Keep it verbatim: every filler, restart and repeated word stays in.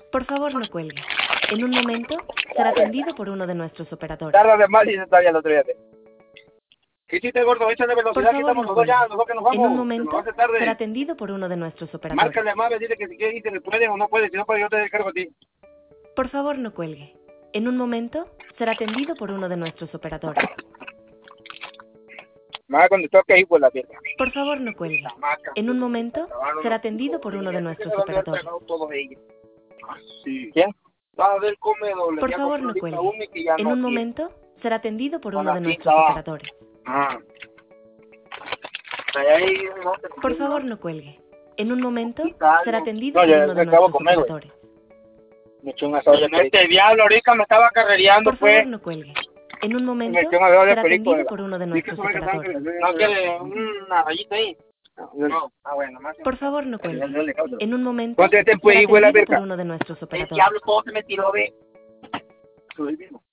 Por favor, no cuelgue. En un momento será atendido por uno de nuestros operadores. Tarda de mal y está ya el otro día. ¿Qué hiciste, gordo? Échale Por velocidad, que favor, estamos no los dos ya, cuelgue. nosotros que nos vamos. En un Se nos momento hace tarde. será atendido por uno de nuestros operadores. Márcale a Mabe, dile que si quiere ir, que le pueden o no puede, si no puede yo te descargo a ti. Por favor, no cuelgue. En un momento será atendido por uno de nuestros operadores. Más cuando toque ahí por la tierra. Por favor, no cuelgue. En un momento será atendido por uno de nuestros operadores. Sí. ¿Quién? Va a ver comedor. Por favor, no cuelgue. En un momento será atendido por uno de nuestros operadores. Ah. Por favor, no cuelgue. En un momento será atendido No, por ya uno de se acabó nuestros conmigo. operadores. Me echó un asado de perico. Este diablo ahorita me estaba carrereando, Por pues. favor, no cuelgue. En un momento Me echó un asado de será perico. atendido por uno de nuestros operadores. ¿No quiere una rayita ahí? No. Ah, bueno, más. Por favor, no cuelgue. En un momento ¿Cuánto tiempo será ahí fue la atendido por verga? uno de nuestros El operadores. diablo todo se me tiró, ve. Soy vivo.